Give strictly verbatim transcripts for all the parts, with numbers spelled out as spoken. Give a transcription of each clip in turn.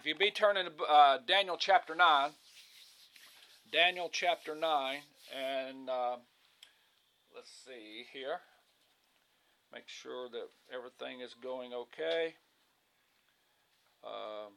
If you be turning to uh, Daniel chapter nine, Daniel chapter nine, and uh, let's see here. Make sure that everything is going okay. Um,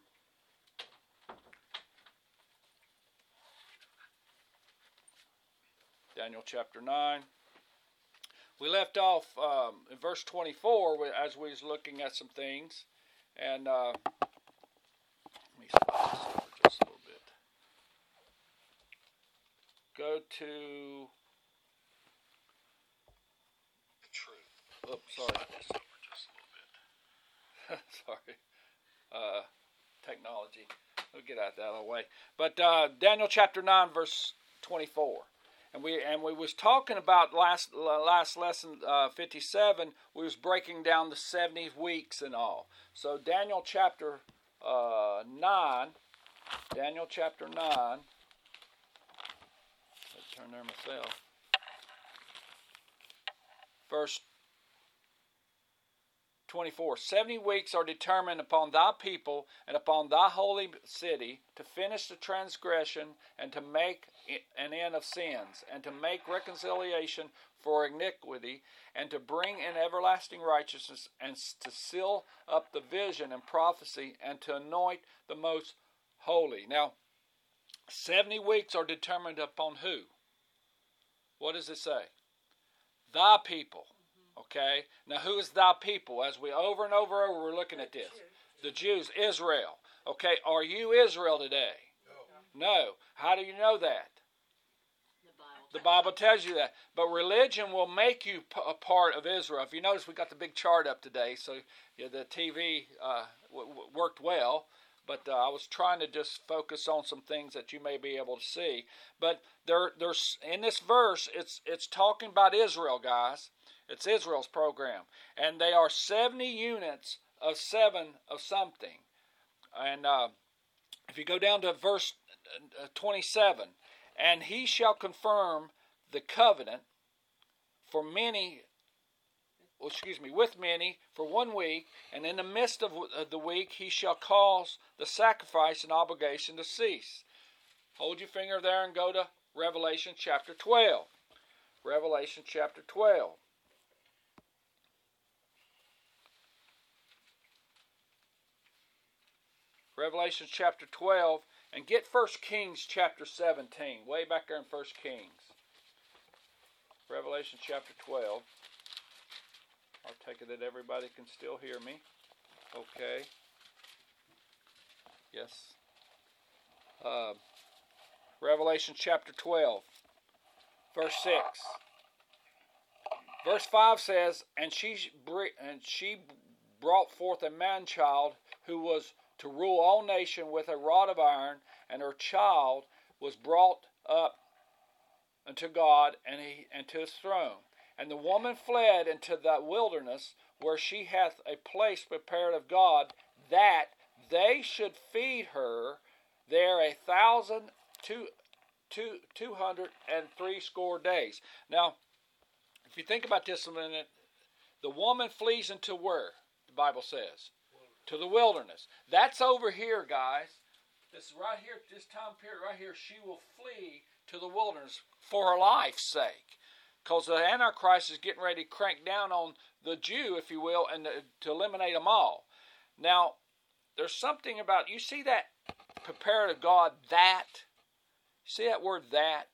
Daniel chapter nine. We left off um, in verse twenty-four as we was looking at some things, and uh, let me slide this over just a little bit. Go to the truth. Oops, sorry. Slide this over just a little bit. Sorry, uh, technology. We'll get out that out of the way. But uh, Daniel chapter nine, verse twenty-four. And we and we was talking about last last lesson uh, fifty-seven. We was breaking down the seventy weeks and all. So Daniel chapter uh, nine, Daniel chapter nine. Let's turn there myself. Verse twenty-four. Seventy weeks are determined upon thy people and upon thy holy city to finish the transgression and to make an end of sins and to make reconciliation for iniquity and to bring in everlasting righteousness and to seal up the vision and prophecy and to anoint the most holy. Now, seventy weeks are determined upon who? What does it say? Thy people. Okay, now who is thy people? As we over and over and over, we're looking at this. The Jews, Israel. Okay, are you Israel today? No. No. How do you know that? The Bible. The Bible tells you that. But religion will make you a part of Israel. If you notice, we got the big chart up today, so yeah, the T V uh, w- w- worked well. But uh, I was trying to just focus on some things that you may be able to see. But there, there's in this verse, it's it's talking about Israel, guys. It's Israel's program. And they are seventy units of seven of something. And uh, if you go down to verse twenty-seven, and he shall confirm the covenant for many, well, excuse me, with many for one week, and in the midst of the week he shall cause the sacrifice and obligation to cease. Hold your finger there and go to Revelation chapter twelve. Revelation chapter twelve. Revelation chapter twelve, and get First Kings chapter seventeen, way back there in First Kings. Revelation chapter twelve. I'll take it that everybody can still hear me. Okay. Yes. Uh, Revelation chapter twelve, verse six. Verse five says, and she and she brought forth a man-child who was to rule all nations with a rod of iron, and her child was brought up unto God and, he, and to his throne. And the woman fled into the wilderness, where she hath a place prepared of God, that they should feed her there a thousand two, two, two hundred and three score days. Now, if you think about this a minute, the woman flees into where? The Bible says. To the wilderness. That's over here, guys. This right here, this time period right here, she will flee to the wilderness for her life's sake. Because the Antichrist is getting ready to crank down on the Jew, if you will, and to eliminate them all. Now, there's something about, you see that prepared of God, that? You see that word, that?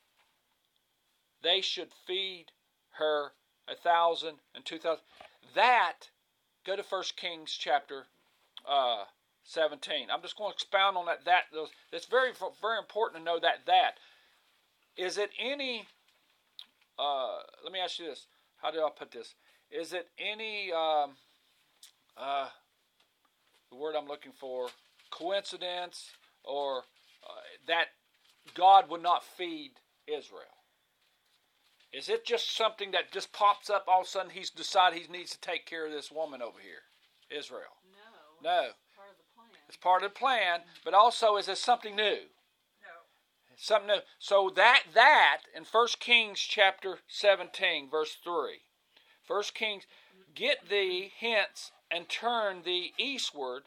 They should feed her a thousand and two thousand. That, go to First Kings chapter uh, seventeen. I'm just going to expound on that. That it's very, very important to know that. That is it any? Uh, let me ask you this: how do I put this? Is it any? Um, uh, the word I'm looking for: coincidence, or uh, that God would not feed Israel? Is it just something that just pops up all of a sudden? He's decided he needs to take care of this woman over here, Israel. No. No. It's part of the plan. It's part of the plan, but also is it something new? No. Something new. So that that in First Kings chapter seventeen, verse three. First Kings, get thee hence and turn thee eastward,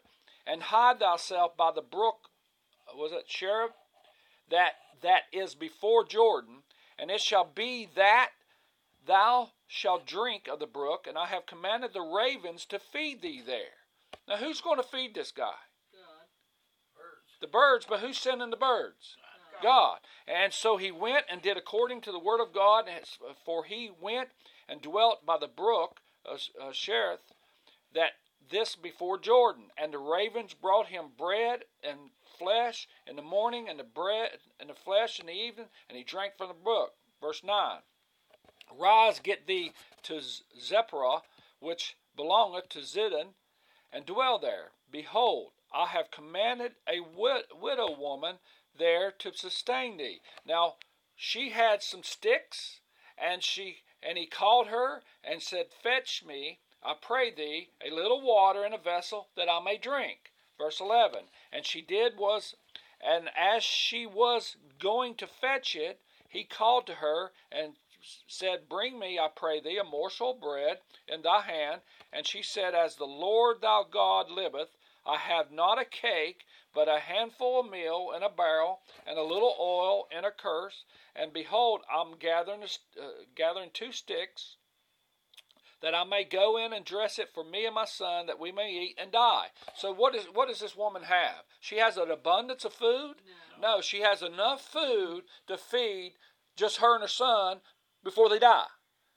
and hide thyself by the brook, was it Cherith, that that is before Jordan, and it shall be that thou shalt drink of the brook, and I have commanded the ravens to feed thee there. Now who's going to feed this guy? God. Birds. The birds, but who's sending the birds? God. God. And so he went and did according to the word of God, for he went and dwelt by the brook of Cherith, that this before Jordan. And the ravens brought him bread and flesh in the morning, and the bread and the flesh in the evening, and he drank from the brook. Verse nine. Arise, get thee to Zipporah, which belongeth to Zidon, and dwell there. Behold, I have commanded a wid- widow woman there to sustain thee. Now, she had some sticks, and she and he called her and said, Fetch me, I pray thee, a little water in a vessel, that I may drink. Verse eleven. And she did was, and as she was going to fetch it, he called to her and said, Bring me, I pray thee, a morsel of bread in thy hand. And she said, As the Lord thou God liveth, I have not a cake, but a handful of meal in a barrel, and a little oil in a curse. And behold, I'm gathering uh, gathering two sticks, that I may go in and dress it for me and my son, that we may eat and die. So what is what does this woman have? She has an abundance of food? No. No, she has enough food to feed just her and her son before they die.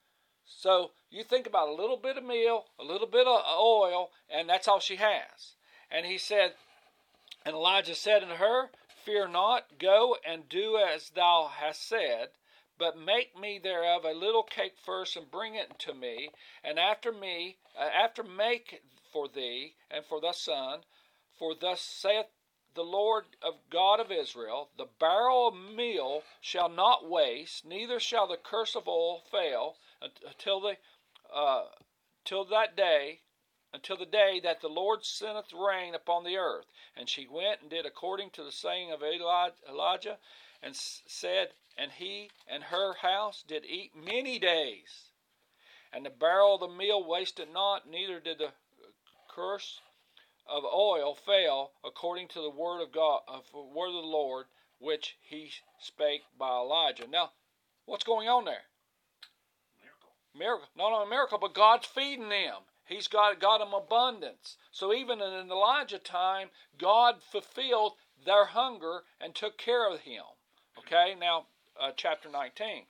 So you think about a little bit of meal, a little bit of oil, and that's all she has. And he said, and Elijah said unto her, Fear not, go and do as thou hast said, but make me thereof a little cake first, and bring it to me, and after me, uh, after make for thee and for thy son, for thus saith the Lord of God of Israel, the barrel of meal shall not waste, neither shall the curse of oil fail until the uh, till that day, until the day that the Lord sendeth rain upon the earth. And she went and did according to the saying of Elijah, and said, and he and her house did eat many days. And the barrel of the meal wasted not, neither did the curse of oil fail, according to the word of God, of the word of the Lord, which he spake by Elijah. Now, what's going on there? Miracle. Miracle. Not only a miracle, but God's feeding them. He's got, got them abundance. So even in an Elijah time, God fulfilled their hunger and took care of him. Okay, now uh, chapter nineteen.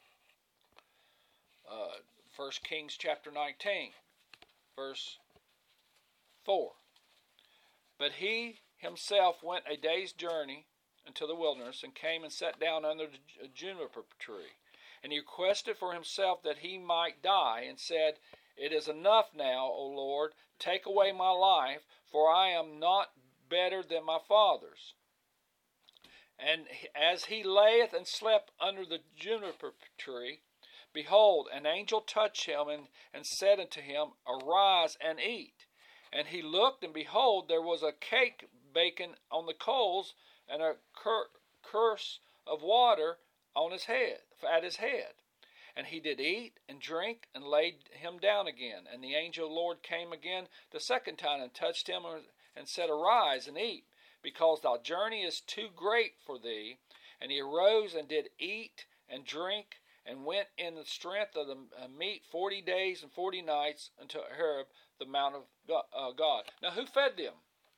Uh, First Kings chapter nineteen, verse four. But he himself went a day's journey into the wilderness, and came and sat down under the juniper tree. And he requested for himself that he might die, and said, It is enough now, O Lord, take away my life, for I am not better than my fathers. And as he layeth and slept under the juniper tree, behold, an angel touched him, and, and said unto him, Arise and eat. And he looked, and behold, there was a cake baking on the coals, and a cur- curse of water on his head, at his head. And he did eat and drink, and laid him down again. And the angel of the Lord came again the second time, and touched him, and said, Arise and eat, because thy journey is too great for thee. And he arose and did eat and drink, and went in the strength of the meat forty days and forty nights unto Horeb, the mount of God. Now, who fed them?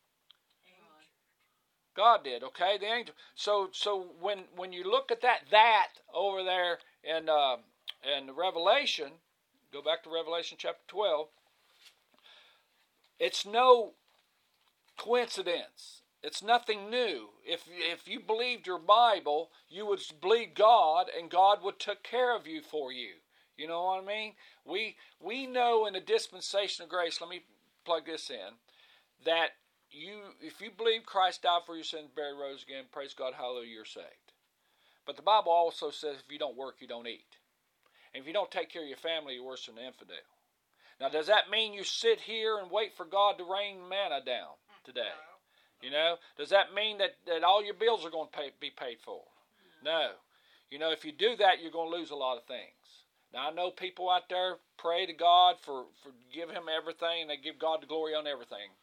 God did. Okay, the angel. So, so when when you look at that that over there in uh, in Revelation, go back to Revelation chapter twelve. It's no coincidence. It's nothing new. If if you believed your Bible, you would believe God, and God would take care of you for you. You know what I mean? We we know in the dispensation of grace, let me plug this in, that you if you believe Christ died for your sins, buried, rose again, praise God, hallelujah, you're saved. But the Bible also says if you don't work, you don't eat. And if you don't take care of your family, you're worse than an infidel. Now, does that mean you sit here and wait for God to rain manna down today? You know, does that mean that, that all your bills are going to pay, be paid for? No. You know, if you do that, you're going to lose a lot of things. Now, I know people out there pray to God for, for give him everything, and they give God the glory on everything.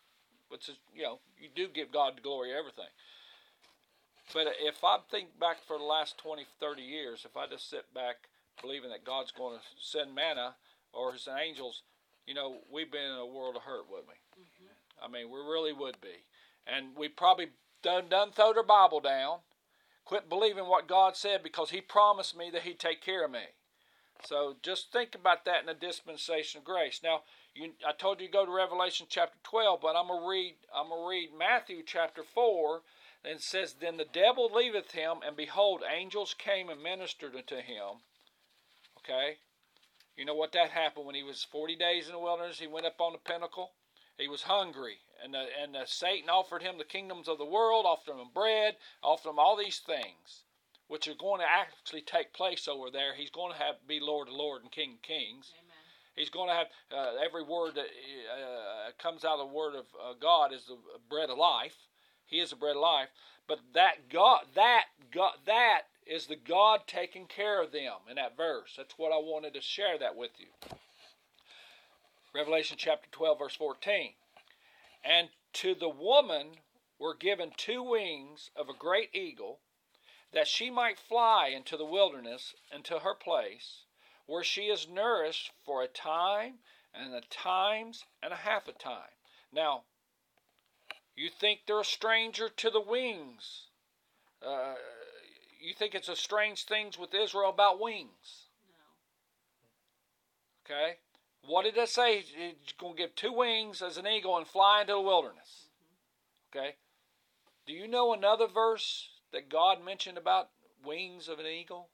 which is, you know, you do give God the glory everything. But if I think back for the last twenty, thirty years, if I just sit back believing that God's going to send manna or his angels, you know, we've been in a world of hurt, wouldn't we? Mm-hmm. I mean, we really would be. And we probably done, done throw their Bible down, quit believing what God said because he promised me that he'd take care of me. So just think about that in the dispensation of grace. Now, you, I told you to go to Revelation chapter twelve, but I'm gonna read. I'm gonna read Matthew chapter four, and it says, "Then the devil leaveth him, and behold, angels came and ministered unto him." Okay, you know what that happened when he was forty days in the wilderness? He went up on the pinnacle. He was hungry, and the, and the Satan offered him the kingdoms of the world, offered him bread, offered him all these things, which are going to actually take place over there. He's going to have be Lord of Lords and King of Kings. Amen. He's going to have uh, every word that uh, comes out of the Word of uh, God is the bread of life. He is the bread of life. But that God, that God, that is the God taking care of them in that verse. That's what I wanted to share that with you. Revelation chapter twelve, verse fourteen. "And to the woman were given two wings of a great eagle, that she might fly into the wilderness, into her place, where she is nourished for a time, and a times, and a half a time." Now, you think they're a stranger to the wings. Uh, you think it's a strange thing with Israel about wings. No. Okay? What did it say? He's going to give two wings as an eagle and fly into the wilderness. Mm-hmm. Okay? Do you know another verse that God mentioned about wings of an eagle?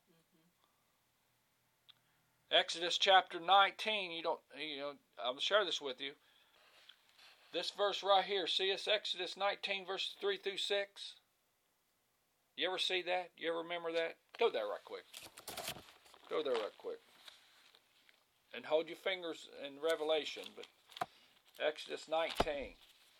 Mm-hmm. Exodus chapter nineteen. You don't, you know, I'll share this with you. This verse right here. See us, Exodus nineteen, verses three through six. You ever see that? You ever remember that? Go there right quick. Go there right quick. And hold your fingers in Revelation, but Exodus nineteen.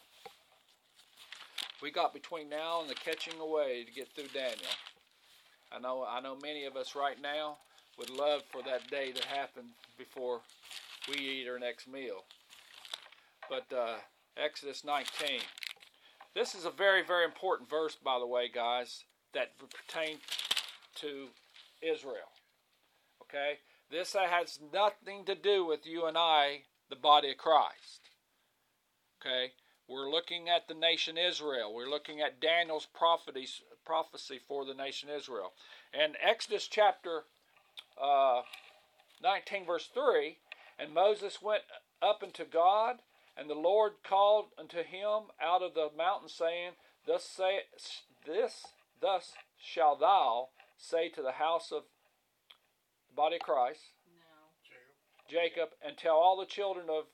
We got between now and the catching away to get through Daniel. I know I know many of us right now would love for that day to happen before we eat our next meal. But uh, Exodus nineteen. This is a very, very important verse, by the way, guys, that pertains to Israel. Okay? This has nothing to do with you and I, the body of Christ. Okay? We're looking at the nation Israel. We're looking at Daniel's prophecy for the nation Israel. And Exodus chapter uh, nineteen, verse three, "And Moses went up unto God, and the Lord called unto him out of the mountain, saying, Thus say this, thus shall thou say to the house of the body of Christ, no. Jacob, Jacob, and tell all the children of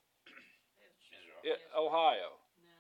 it, Ohio,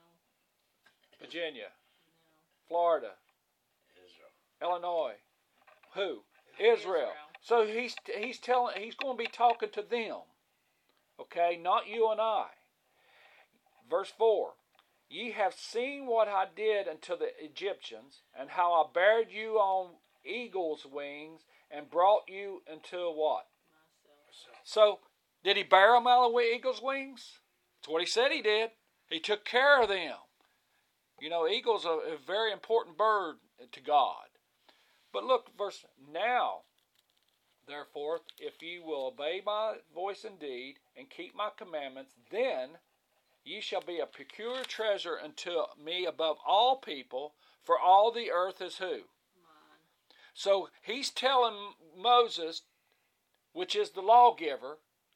no. Virginia, no. Florida, Israel. Illinois, who? Israel. Israel. So he's he's telling he's going to be talking to them, okay, not you and I. Verse four, "Ye have seen what I did unto the Egyptians, and how I bare you on eagle's wings, and brought you into what?" Myself. So, did he bear them out of the eagle's wings? That's what he said he did. He took care of them. You know, eagle's a, a very important bird to God. But look, verse, "Now, therefore, if ye will obey my voice indeed, and keep my commandments, then ye shall be a peculiar treasure unto me above all people, for all the earth is who?" Mine. So he's telling Moses, which is the lawgiver,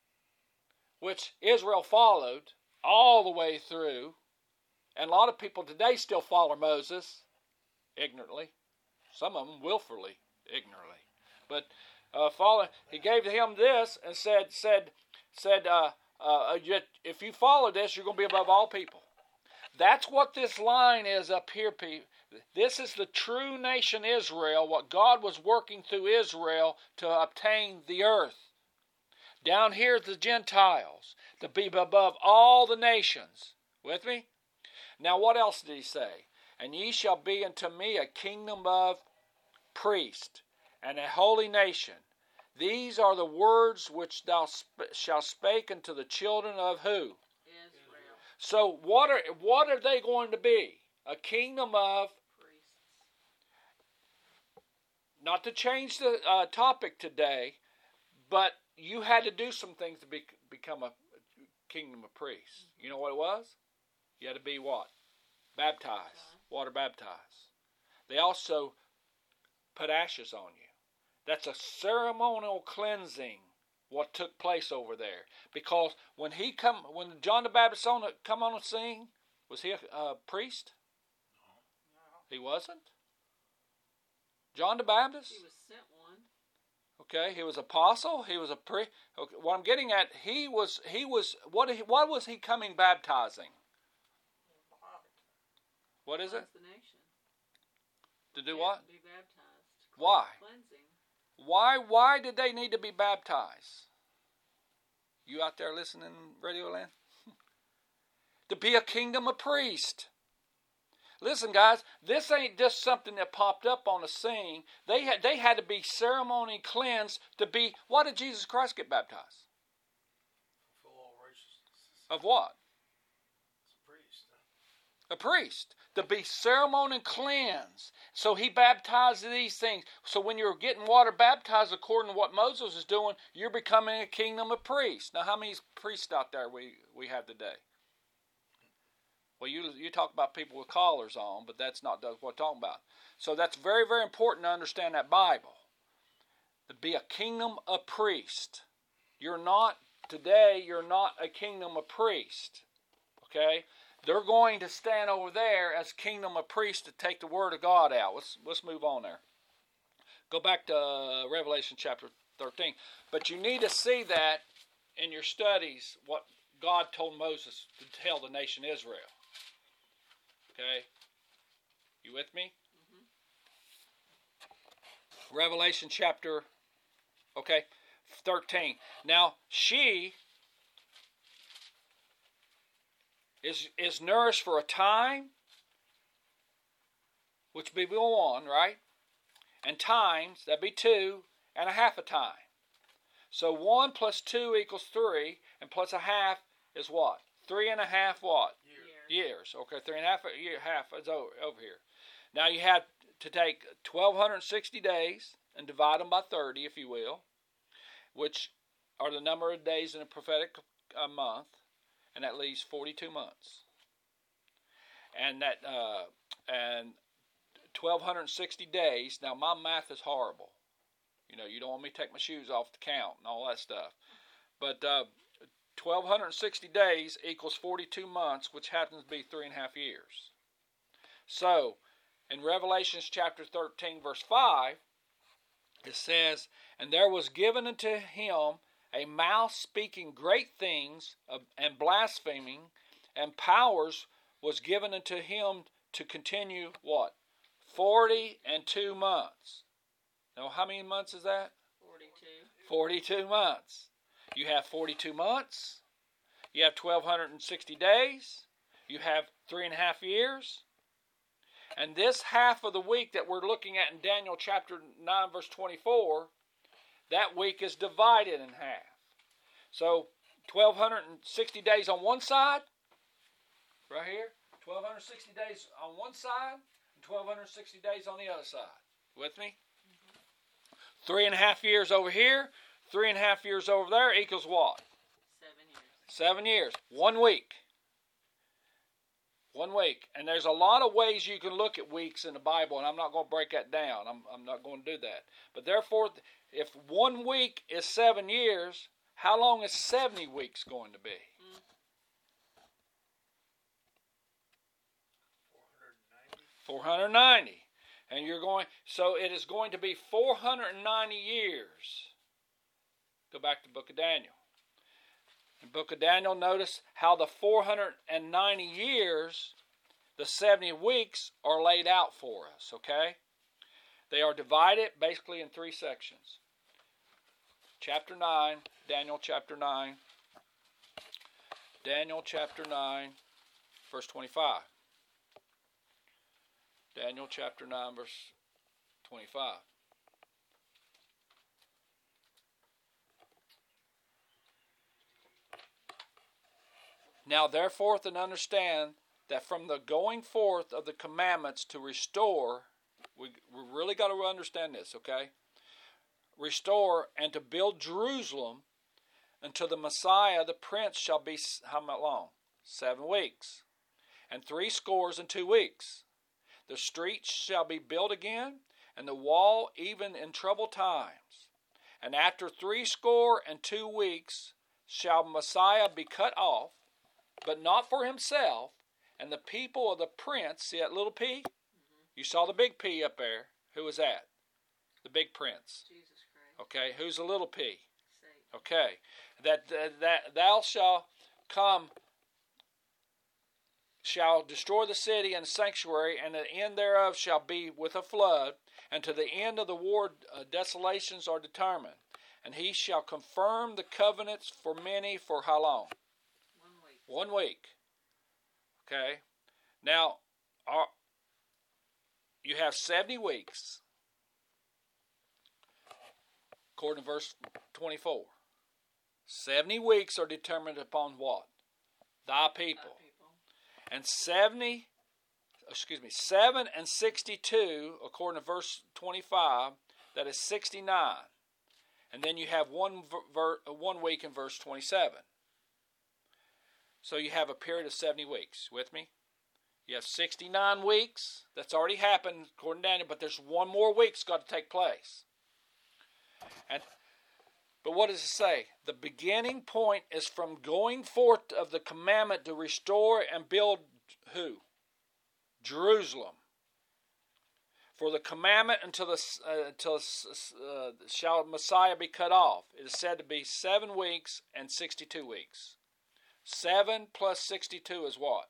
which Israel followed all the way through, and a lot of people today still follow Moses ignorantly, some of them willfully ignorantly, but uh, follow. He gave him this and said, said, said. Uh, Uh, if you follow this, you're going to be above all people. That's what this line is up here, people. This is the true nation Israel, what God was working through Israel to obtain the earth. Down here is the Gentiles, to be above all the nations. With me? Now what else did he say? "And ye shall be unto me a kingdom of priests, and a holy nation. These are the words which thou sp- shalt spake unto the children of" who? Israel. So what are what are they going to be? A kingdom of, Priests. not to change the uh, topic today, but you had to do some things to be, become a kingdom of priests. You know what it was? You had to be what? Baptized. Water baptized. They also put ashes on you. That's a ceremonial cleansing, what took place over there. Because when he come, when John the Baptist on come on the scene, was he a, a priest? He wasn't. John the Baptist? He was sent one. Okay, he was apostle. He was a priest. Okay, what I'm getting at, he was he was what he, what was he coming baptizing? What is it? Cleanse the nation. To do They what? have to be baptized. Why? Cleansing. Why why did they need to be baptized? You out there listening, Radio Land? To be a kingdom of priests. Listen, guys, this ain't just something that popped up on the scene. They had they had to be ceremony cleansed to be. Why did Jesus Christ get baptized? For all righteousness. Of what? It's a priest. A priest. To be ceremony cleansed. So he baptized these things. So when you're getting water baptized according to what Moses is doing, you're becoming a kingdom of priests. Now, how many priests out there we, we have today? Well, you you talk about people with collars on, but that's not what we're talking about. So that's very, very important to understand that Bible. To be a kingdom of priests. You're not, today, you're not a kingdom of priests. Okay? They're going to stand over there as kingdom of priests to take the word of God out. Let's let's move on there. Go back to uh, Revelation chapter thirteen. But you need to see that in your studies, what God told Moses to tell the nation Israel. Okay? You with me? Mm-hmm. Revelation chapter, okay, thirteen. Now, she is is nourished for a time, which be one, right? And times, that'd be two, and a half a time. So one plus two equals three, and plus a half is what? Three and a half what? Years. Years. Okay, three and a half a year, half is over, over here. Now you have to take twelve sixty days and divide them by thirty, if you will, which are the number of days in a prophetic uh, month, and that leaves forty-two months. And that uh, and twelve sixty days. Now my math is horrible. You know, you don't want me to take my shoes off to count and all that stuff. But uh, twelve sixty days equals forty-two months, which happens to be three and a half years. So, in Revelation chapter thirteen, verse five, it says, "And there was given unto him a mouth speaking great things and blaspheming, and powers was given unto him to continue," what? Forty and two months. Now, how many months is that? Forty-two. Forty-two months. You have forty-two months. You have twelve sixty days. You have three and a half years. And this half of the week that we're looking at in Daniel chapter nine, verse twenty-four, that week is divided in half. So, twelve sixty days on one side, right here, twelve sixty days on one side, and twelve sixty days on the other side. With me? Three and a half years over here, three and a half years over there equals what? Seven years. Seven years. One week. One week. And there's a lot of ways you can look at weeks in the Bible, and I'm not going to break that down. I'm, I'm not going to do that. But therefore, if one week is seven years, how long is seventy weeks going to be? Mm. four hundred ninety. four hundred ninety. And you're going, so it is going to be four hundred ninety years. Go back to the book of Daniel. In the book of Daniel, notice how the four hundred ninety years, the seventy weeks, are laid out for us, okay? They are divided basically in three sections. Chapter nine, Daniel chapter nine. Daniel chapter nine, verse twenty-five. Daniel chapter nine, verse twenty-five. Now therefore and understand that from the going forth of the commandments to restore, we, we really got to understand this, okay? Restore and to build Jerusalem until the Messiah, the Prince, shall be how long? Seven weeks. And three scores and two weeks. The streets shall be built again, and the wall even in troubled times. And after three score and two weeks shall Messiah be cut off, but not for himself, and the people of the prince. See that little P? Mm-hmm. You saw the big P up there. Who was that? The big prince. Jesus Christ. Okay, who's the little P? Satan. Okay, that, that that thou shalt come, shall destroy the city and the sanctuary, and the end thereof shall be with a flood, and to the end of the war uh, desolations are determined. And he shall confirm the covenants for many, for how long? One week. One week. Okay. Now, our, you have seventy weeks, according to verse twenty-four. seventy weeks are determined upon what? Thy people. Thy people. And seventy, excuse me, seven and sixty-two, according to verse twenty-five, that is sixty-nine. And then you have one ver, one week in verse twenty-seven. So you have a period of seventy weeks. With me? You have sixty-nine weeks. That's already happened, according to Daniel, but there's one more week's got to take place. And but what does it say? The beginning point is from going forth of the commandment to restore and build who? Jerusalem. For the commandment until the uh, until uh, shall Messiah be cut off. It is said to be seven weeks and sixty-two weeks. Seven plus sixty-two is what?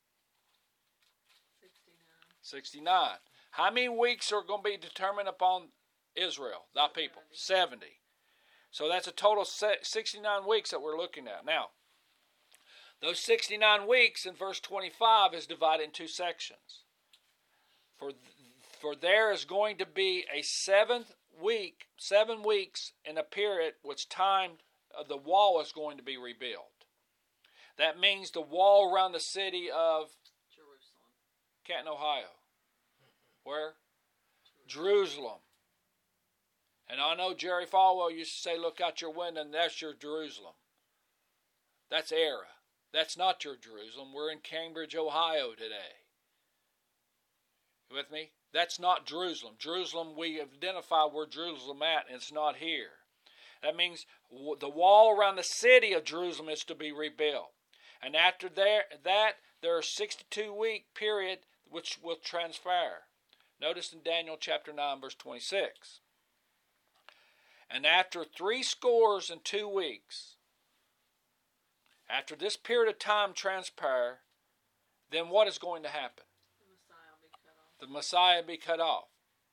Sixty-nine. Sixty-nine. How many weeks are going to be determined upon Israel, thy people? Seventy. So that's a total of sixty-nine weeks that we're looking at. Now, those sixty-nine weeks in verse twenty-five is divided in two sections. For for there is going to be a seventh week, seven weeks in a period which time uh, the wall is going to be rebuilt. That means the wall around the city of Jerusalem. Canton, Ohio. Where? Jerusalem. And I know Jerry Falwell used to say, look out your window and that's your Jerusalem. That's era. That's not your Jerusalem. We're in Cambridge, Ohio today. You with me? That's not Jerusalem. Jerusalem, we identify where Jerusalem at, and it's not here. That means the wall around the city of Jerusalem is to be rebuilt. And after there, that, there are sixty-two week period which will transpire. Notice in Daniel chapter nine, verse twenty-six. And after three scores and two weeks, after this period of time transpire, then what is going to happen? The Messiah be cut off.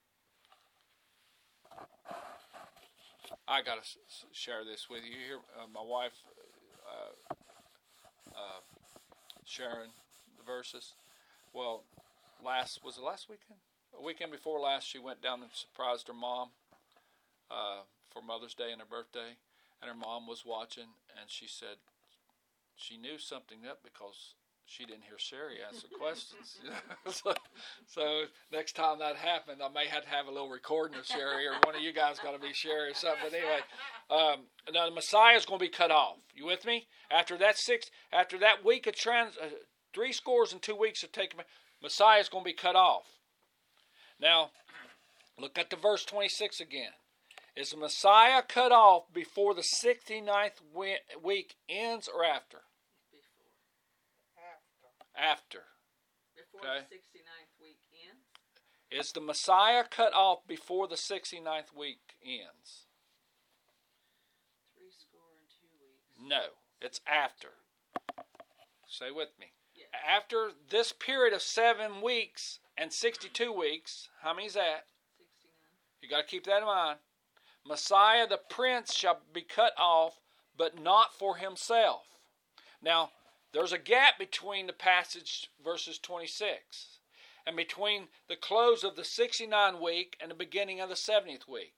I got to share this with you here. Uh, my wife, uh, uh, sharing the verses. Well, last was it last weekend? A weekend before last, she went down and surprised her mom uh, for Mother's Day and her birthday, and her mom was watching, and she said she knew something up because she didn't hear Sherry answer questions. so, so next time that happened, I may have to have a little recording of Sherry, or one of you guys got to be Sherry or something. But anyway, um, now the Messiah is going to be cut off. You with me? After that six, after that week of trans, uh, three scores and two weeks of taking, Messiah is going to be cut off. Now, look at the verse twenty-six again. Is the Messiah cut off before the sixty-ninth week ends or after? After. Before Okay. the sixty-ninth week ends? Is the Messiah cut off before the sixty-ninth week ends? Three score and two weeks. No, it's after. Say with me. Yes. After this period of seven weeks and sixty-two weeks, how many is that? sixty-nine. You got to keep that in mind. Messiah the Prince shall be cut off, but not for himself. Now, there's a gap between the passage, verses twenty-six, and between the close of the sixty-nine week and the beginning of the seventieth week.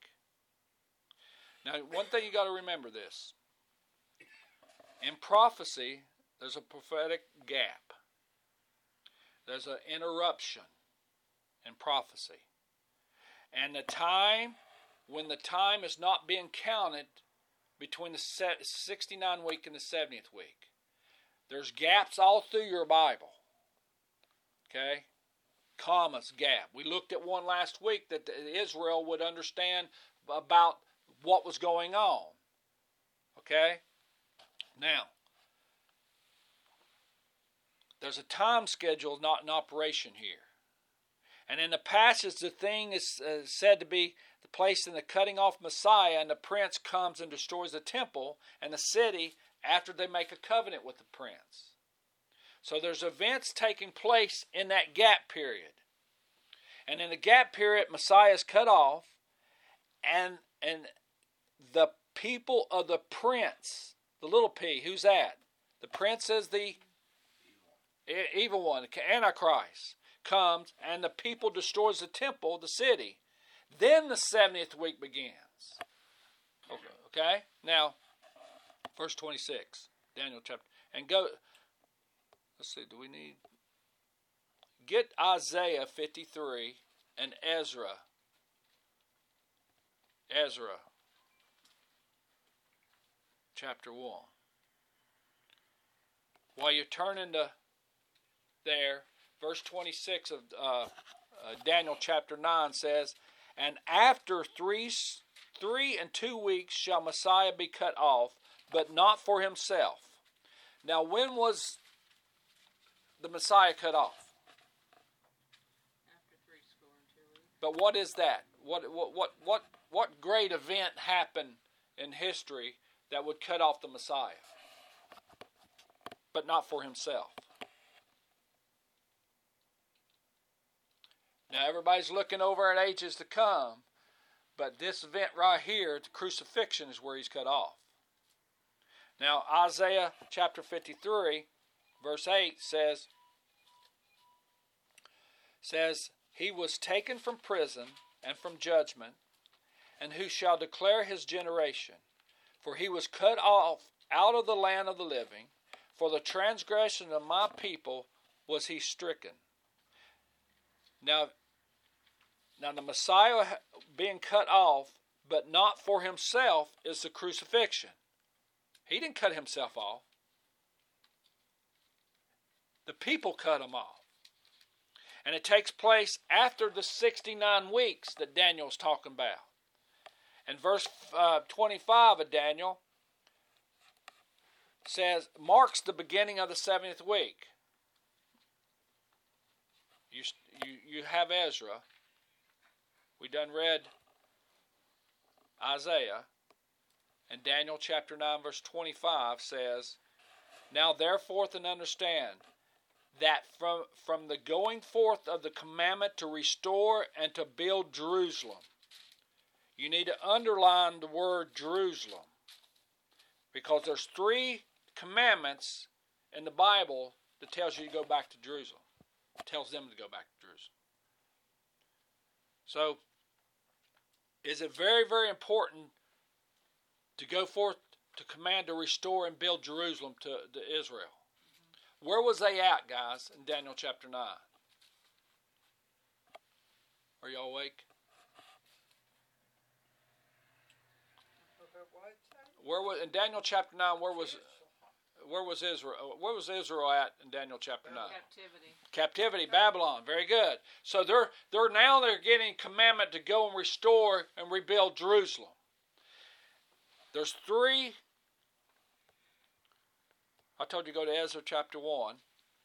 Now, one thing you got to remember this. In prophecy, there's a prophetic gap. There's an interruption in prophecy. And the time, when the time is not being counted between the sixty-nine week and the seventieth week. There's gaps all through your Bible. Okay? Commas, gap. We looked at one last week that Israel would understand about what was going on. Okay? Now, there's a time schedule not in operation here. And in the passage, the thing is uh, said to be placed in the cutting off Messiah, and the prince comes and destroys the temple and the city after they make a covenant with the prince. So there's events taking place in that gap period. And in the gap period, Messiah is cut off, and and the people of the prince, the little p, who's that? The prince is the evil one, the Antichrist, comes, and the people destroys the temple, the city. Then the seventieth week begins. Okay, okay? Now, verse twenty-six, Daniel chapter, and go, let's see, do we need, get Isaiah fifty-three and Ezra. Ezra, chapter one. While you're turning to there, verse twenty-six of uh, uh, Daniel chapter nine says, and after three, three and two weeks shall Messiah be cut off, but not for himself. Now, when was the Messiah cut off? After three score and two weeks. But what is that? What what what what what great event happened in history that would cut off the Messiah, but not for himself? Now, everybody's looking over at ages to come, but this event right here, the crucifixion, is where he's cut off. Now, Isaiah chapter fifty-three, verse eight says, says, he was taken from prison and from judgment, and who shall declare his generation? For he was cut off out of the land of the living, for the transgression of my people was he stricken. Now, Now, the Messiah being cut off, but not for himself, is the crucifixion. He didn't cut himself off. The people cut him off. And it takes place after the sixty-nine weeks that Daniel's talking about. And verse uh, twenty-five of Daniel says, marks the beginning of the seventieth week. You, you, you have Ezra. We done read Isaiah, and Daniel chapter nine verse twenty-five says, now therefore and understand that from, from the going forth of the commandment to restore and to build Jerusalem. You need to underline the word Jerusalem, because there's three commandments in the Bible that tells you to go back to Jerusalem. It tells them to go back to Jerusalem. So, is it very, very important to go forth to command to restore and build Jerusalem to, to Israel? Mm-hmm. Where was they at, guys, in Daniel chapter nine? Are y'all awake? Where was in Daniel chapter nine? Where was where was Israel? Where was Israel at in Daniel chapter nine? Captivity. Captivity, Babylon. Very good. So they're they're now they're getting commandment to go and restore and rebuild Jerusalem. There's three. I told you to go to Ezra chapter one.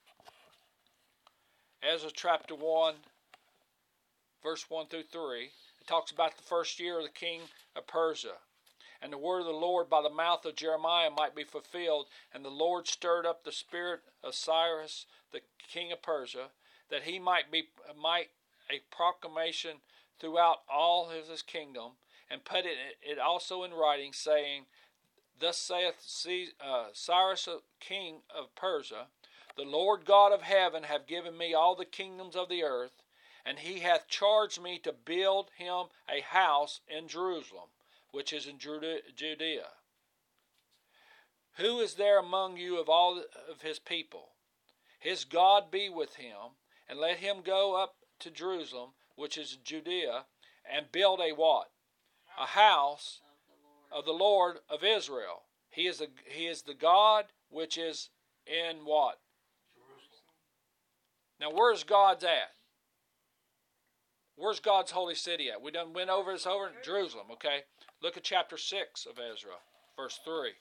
Ezra chapter one, verse one through three. It talks about the first year of the king of Persia. And the word of the Lord by the mouth of Jeremiah might be fulfilled. And the Lord stirred up the spirit of Cyrus, the king of Persia, that he might be might a proclamation throughout all his, his kingdom, and put it, it also in writing, saying, thus saith uh, Cyrus, king of Persia, the Lord God of heaven hath given me all the kingdoms of the earth, and he hath charged me to build him a house in Jerusalem, which is in Judea, Who is there among you of all of his people? His God be with him, and let him go up to Jerusalem, which is Judea, and build a what? A house of the Lord of Israel. He is, a, he is the God which is in what? Jerusalem. Now, where's God's at? Where's God's holy city at? We done went over this over? Jerusalem, okay? Look at chapter six of Ezra, verse three.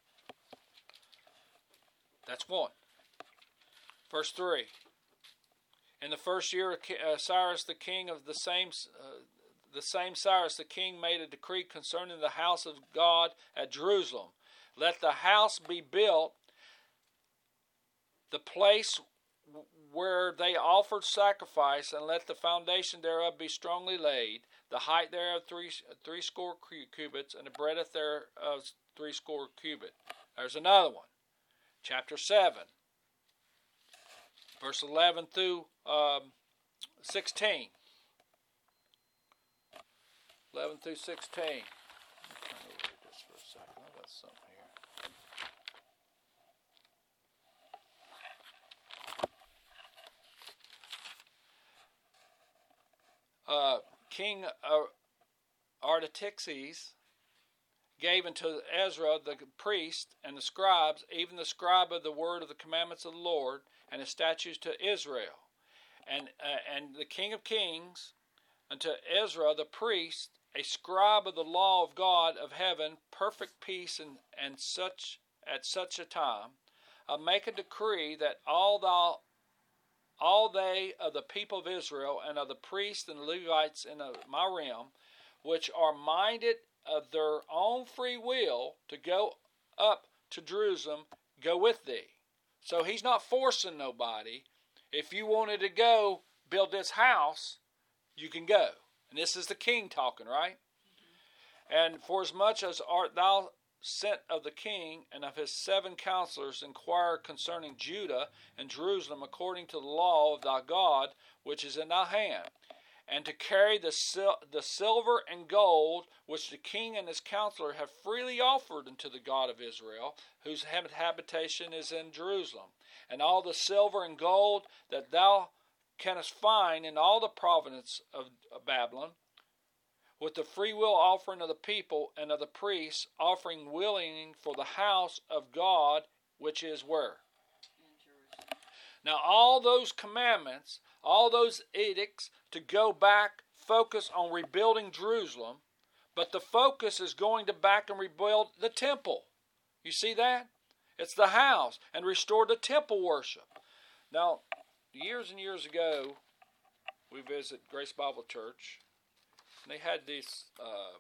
That's one. Verse three. In the first year of uh, Cyrus the king of the same uh, the same Cyrus the king made a decree concerning the house of God at Jerusalem. Let the house be built, the place where they offered sacrifice, and let the foundation thereof be strongly laid, the height thereof three three score cubits, and the breadth thereof three score cubits. There's another one. Chapter seven, verse eleven through um, sixteen. eleven through sixteen. I'm trying to read this for a second. I got something here. Uh, King Artaxerxes gave unto Ezra the priest and the scribes, even the scribe of the word of the commandments of the Lord, and his statutes to Israel. And uh, and the King of Kings unto Ezra the priest, a scribe of the law of God of heaven, perfect peace and, and such at such a time, uh, make a decree that all thou all they of the people of Israel and of the priests and Levites in my realm, which are minded of their own free will to go up to Jerusalem, go with thee. So he's not forcing nobody. If you wanted to go build this house, you can go. And this is the king talking, right? Mm-hmm. And for as much as art thou sent of the king and of his seven counselors, inquire concerning Judah and Jerusalem according to the law of thy God, which is in thy hand, and to carry the sil- the silver and gold which the king and his counselor have freely offered unto the God of Israel, whose habitation is in Jerusalem, and all the silver and gold that thou canst find in all the province of Babylon, with the free will offering of the people and of the priests, offering willing for the house of God, which is where? Now all those commandments, all those edicts to go back, focus on rebuilding Jerusalem, but the focus is going to back and rebuild the temple. You see that? It's the house, and restore the temple worship. Now, years and years ago, we visited Grace Bible Church, and they had these, uh,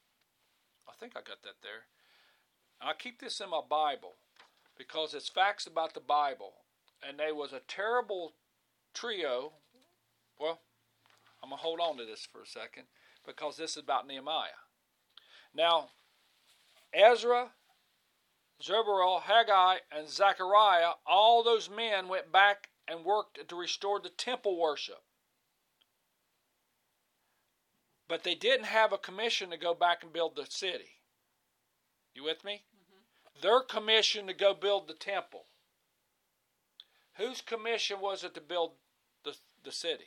I think I got that there. And I keep this in my Bible because it's facts about the Bible. And there was a terrible trio. Well, I'm going to hold on to this for a second because this is about Nehemiah. Now, Ezra, Zerubbabel, Haggai, and Zechariah, all those men went back and worked to restore the temple worship. But they didn't have a commission to go back and build the city. You with me? Mm-hmm. Their commission to go build the temple. Whose commission was it to build the, the city?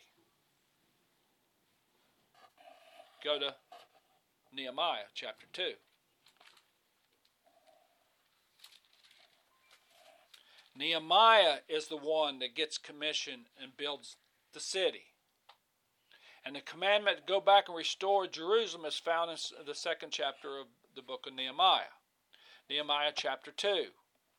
Go to Nehemiah chapter two. Nehemiah is the one that gets commissioned and builds the city. And the commandment to go back and restore Jerusalem is found in the second chapter of the book of Nehemiah. Nehemiah chapter two.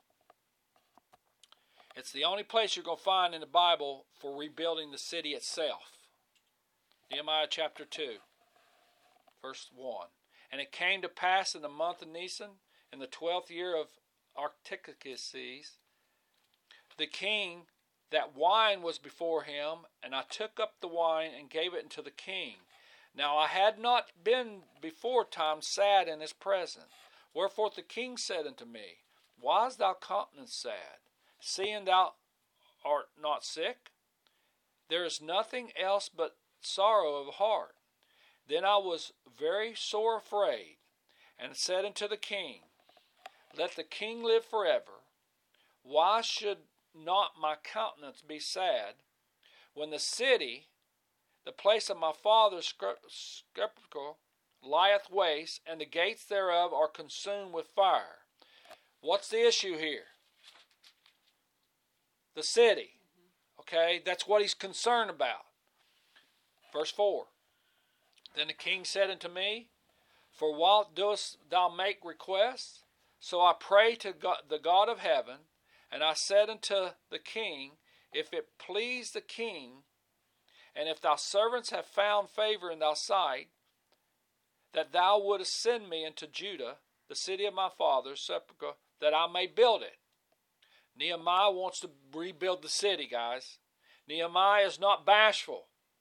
It's the only place you're going to find in the Bible for rebuilding the city itself. Nehemiah chapter two, verse one. And it came to pass in the month of Nisan, in the twelfth year of Artaxerxes, the king, that wine was before him, and I took up the wine and gave it unto the king. Now I had not been before time sad in his presence. Wherefore the king said unto me, Why is thy countenance sad, seeing thou art not sick? There is nothing else but sorrow of heart. Then I was very sore afraid, and said unto the king, let the king live forever. Why should not my countenance be sad when the city, the place of my father's sepulchre, lieth waste, and the gates thereof are consumed with fire? What's the issue here? The city. Okay, that's what he's concerned about. Verse four. Then the king said unto me, For what dost thou make requests? So I prayed to God, the God of heaven, and I said unto the king, If it please the king, and if thy servants have found favor in thy sight, that thou wouldest send me into Judah, the city of my father's sepulchre, that I may build it. Nehemiah wants to rebuild the city, guys. Nehemiah is not bashful.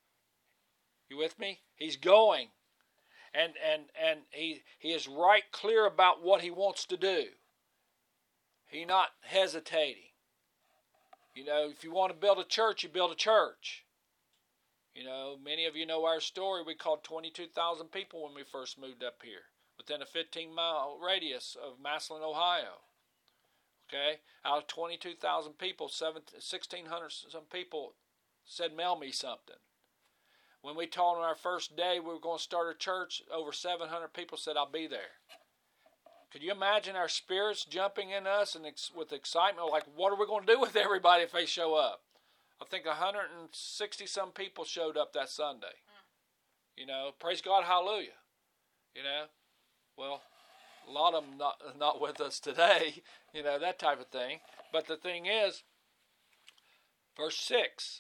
You with me? He's going. And and and he he is right clear about what he wants to do. He's not hesitating. You know, if you want to build a church, you build a church. You know, many of you know our story. We called twenty-two thousand people when we first moved up here, within a fifteen mile radius of Massillon, Ohio. Okay? Out of twenty-two thousand people, sixteen hundred some people said, mail me something. When we told them our first day we were going to start a church, over seven hundred people said, I'll be there. Could you imagine our spirits jumping in us and ex- with excitement, like, what are we going to do with everybody if they show up? I think one hundred sixty some people showed up that Sunday. Mm. You know, praise God, hallelujah. You know, well, a lot of them not, not with us today, you know, that type of thing. But the thing is, verse six,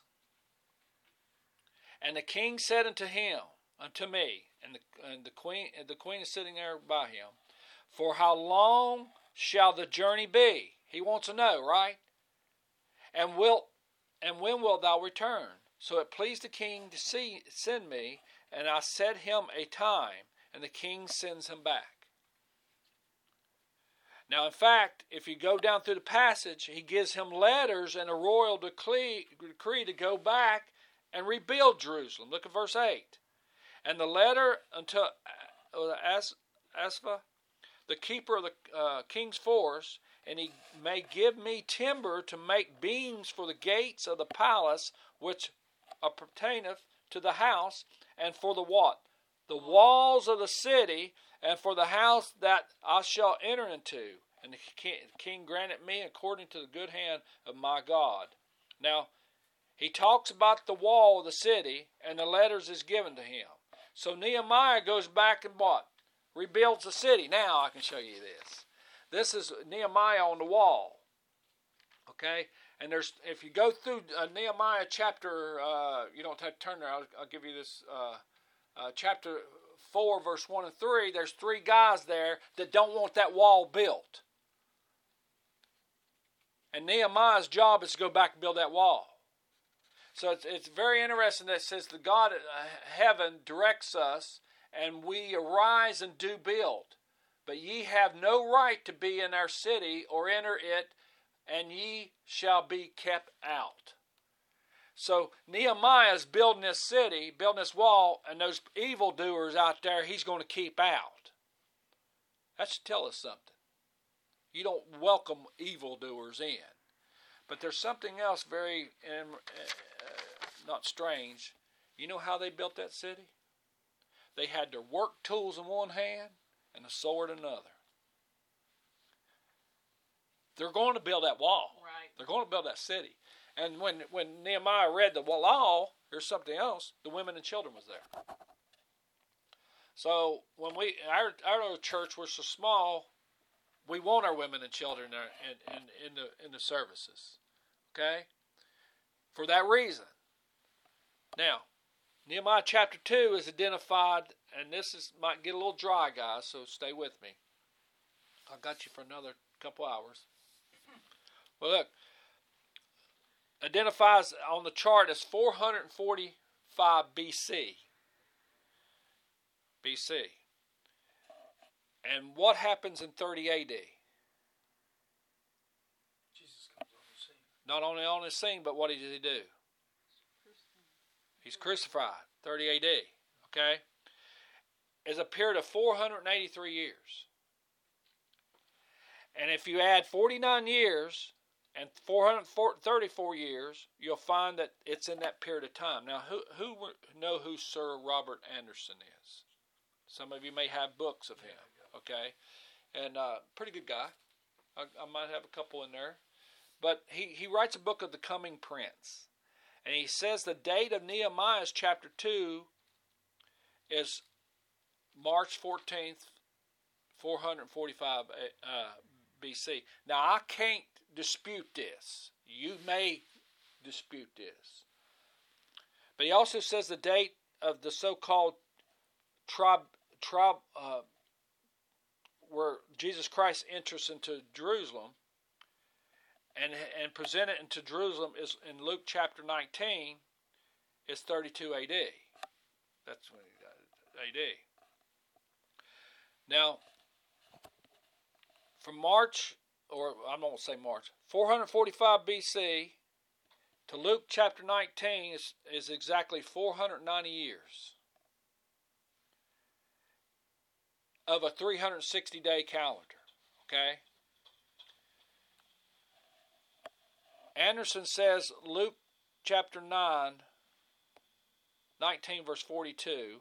And the king said unto him, unto me, and the, and the queen and the queen is sitting there by him, For how long shall the journey be? He wants to know, right? And wilt and when wilt thou return? So it pleased the king to see send me, and I set him a time, and the king sends him back. Now, in fact, if you go down through the passage, he gives him letters and a royal decree, decree to go back and rebuild Jerusalem. Look at verse eight. And the letter unto As, Asaph, the keeper of the uh, king's forest, and he may give me timber to make beams for the gates of the palace, which appertaineth to the house, and for the what? The walls of the city, and for the house that I shall enter into. And the king granted me according to the good hand of my God. Now, he talks about the wall of the city, and the letters is given to him. So Nehemiah goes back and what? Rebuilds the city. Now I can show you this. This is Nehemiah on the wall. Okay? And there's, if you go through uh, Nehemiah chapter, uh, you don't have to turn there, I'll, I'll give you this, uh, uh, chapter four, verse one and three, there's three guys there that don't want that wall built. And Nehemiah's job is to go back and build that wall. So it's, it's very interesting that it says the God of heaven directs us, and we arise and do build. But ye have no right to be in our city or enter it, and ye shall be kept out. So Nehemiah is building this city, building this wall, and those evildoers out there he's going to keep out. That should tell us something. You don't welcome evildoers in. But there's something else very, uh, not strange. You know how they built that city? They had their work tools in one hand and a sword in another. They're going to build that wall. Right. They're going to build that city. And when, when Nehemiah read the law, there's something else. The women and children was there. So when we, our, our church was so small, we want our women and children in, in, in, the, in the services. Okay? For that reason. Now, Nehemiah chapter two is identified, and this is might get a little dry, guys, so stay with me. I got you for another couple hours. Well, look. Identifies on the chart as four forty-five B C. B C. And what happens in thirty A D? Jesus comes on the scene. Not only on the scene, but what did he do? He's crucified. thirty A D. Okay? It's a period of four hundred eighty-three years. And if you add forty-nine years and four hundred thirty-four years, you'll find that it's in that period of time. Now, who who know who Sir Robert Anderson is? Some of you may have books of him, okay? And uh, pretty good guy. I, I might have a couple in there. But he, he writes a book of the Coming Prince. And he says the date of Nehemiah's chapter two is March fourteenth, four forty-five uh, B C. Now, I can't dispute this. You may dispute this. But he also says the date of the so-called tribe, tribe uh, where Jesus Christ enters into Jerusalem and and presented into Jerusalem is in Luke chapter nineteen is thirty-two A D. That's when he died, A D. Now, from March, or I'm not going to say March, four forty-five B C to Luke chapter nineteen is, is exactly four hundred ninety years of a three hundred sixty day calendar. Okay? Anderson says Luke chapter nine, nineteen verse forty-two.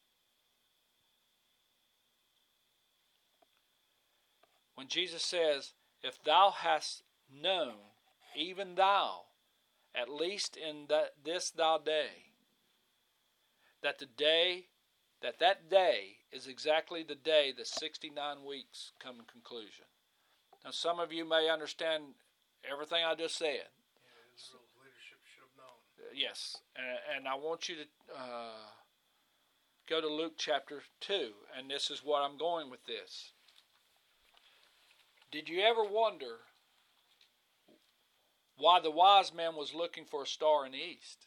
When Jesus says, if thou hast known, even thou, at least in that, this thou day, that the day, that that day is exactly the day the sixty-nine weeks come in conclusion. Now, some of you may understand everything I just said. Yeah, Israel's leadership should have known. Yes, and, and I want you to uh, go to Luke chapter two, and this is what I'm going with this. Did you ever wonder why the wise man was looking for a star in the east?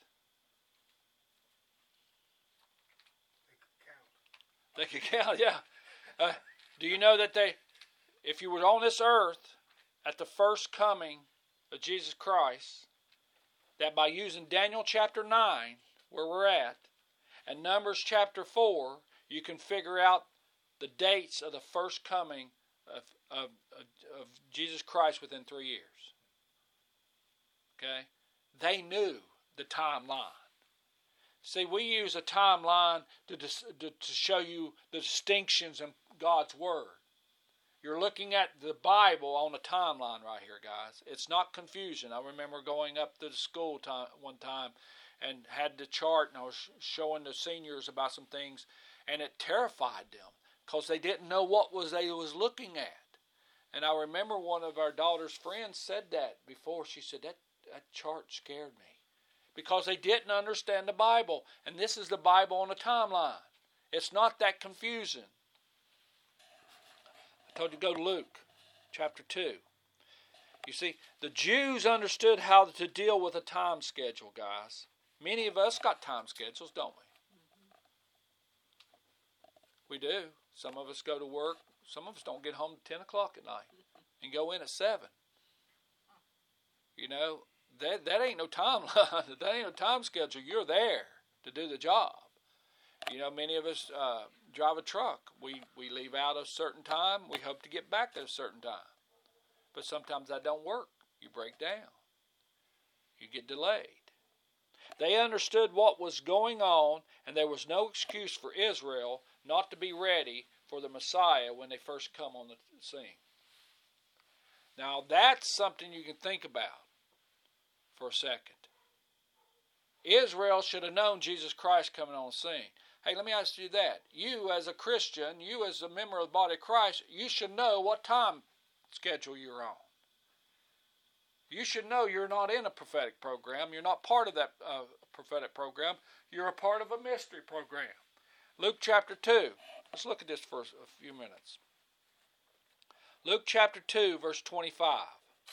They could count. They could count, yeah. Uh, do you know that they, if you were on this earth at the first coming of Jesus Christ, that by using Daniel chapter nine, where we're at, and Numbers chapter four, you can figure out the dates of the first coming of, of, of, of Jesus Christ within three years. Okay? They knew the timeline. See, we use a timeline to, to, to show you the distinctions in God's Word. You're looking at the Bible on a timeline right here, guys. It's not confusion. I remember going up to the school time, one time and had the chart, and I was showing the seniors about some things, and it terrified them because they didn't know what was they was looking at. And I remember one of our daughter's friends said that before. She said, that, that chart scared me. Because they didn't understand the Bible. And this is the Bible on a timeline. It's not that confusing. I told you to go to Luke chapter two. You see, the Jews understood how to deal with a time schedule, guys. Many of us got time schedules, don't we? We do. Some of us go to work. Some of us don't get home at ten o'clock at night and go in at seven. You know, that that ain't no timeline. That ain't no time schedule. You're there to do the job. You know, many of us uh, drive a truck. We, we leave out a certain time. We hope to get back at a certain time. But sometimes that don't work. You break down. You get delayed. They understood what was going on, and there was no excuse for Israel not to be ready for the Messiah when they first come on the scene. Now, that's something you can think about for a second. Israel should have known Jesus Christ coming on the scene. Hey, let me ask you that. You as a Christian, you as a member of the body of Christ, you should know what time schedule you're on. You should know you're not in a prophetic program. You're not part of that uh, prophetic program. You're a part of a mystery program. Luke chapter two. Let's look at this for a few minutes. Luke chapter two, verse twenty-five.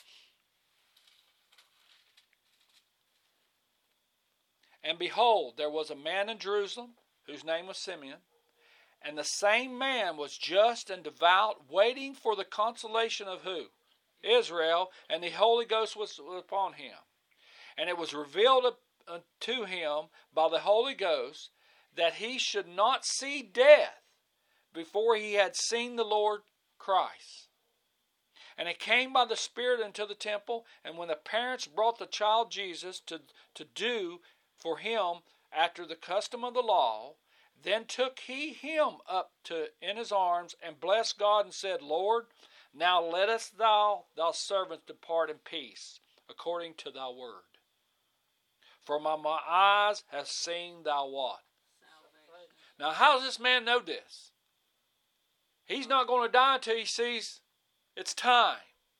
And behold, there was a man in Jerusalem, whose name was Simeon, and the same man was just and devout, waiting for the consolation of who? Israel, and the Holy Ghost was upon him. And it was revealed unto him by the Holy Ghost that he should not see death before he had seen the Lord Christ. And he came by the Spirit into the temple, and when the parents brought the child Jesus to, to do for him after the custom of the law, then took he him up to in his arms, and blessed God, and said, Lord, now lettest thou, thy servant, depart in peace, according to thy word. For my, my eyes have seen thy what? Salvation. Now how does this man know this? He's not going to die until he sees it's time,